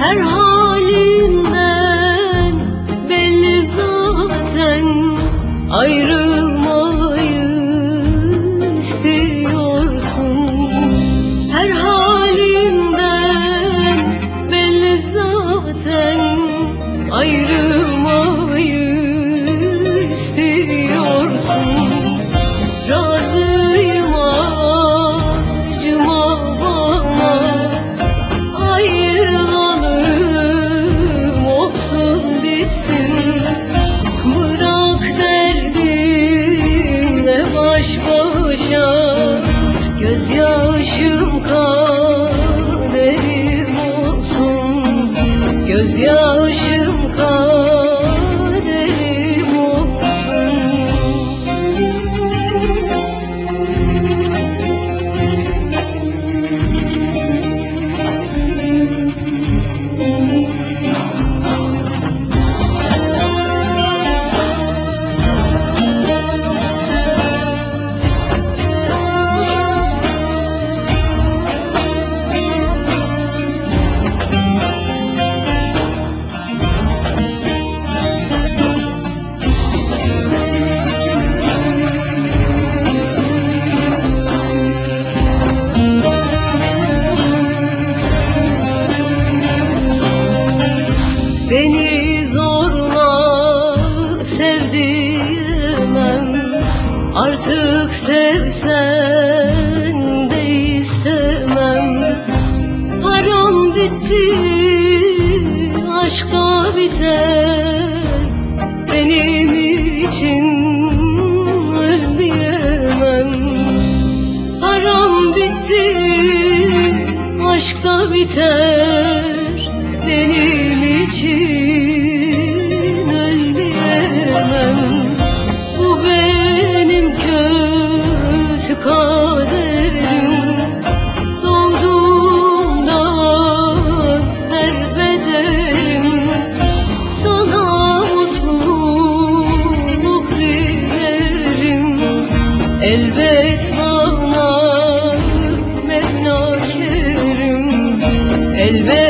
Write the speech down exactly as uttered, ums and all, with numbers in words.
Her halinden belli zaten, ayrılmayı istiyorsun. Her halinden belli zaten, ayrılmayı istiyorsun. Razıyım acıma bana, ayrılalım olsun bitsin. Bırak derdimle baş başa, gözyaşım kaderim olsun. Gözyaşım kaderim olsun. Beni zorla sev diyemem, artık sevsen de istemem. Param bitti, aşka biter, benim için öl diyemem. Param bitti, aşka biter, benim için öl diyemem. Bu benim kötü kaderim, doğduğumdan derbederim. Sana mutluluk dilerim, elbet bana Mevla kerim, elbet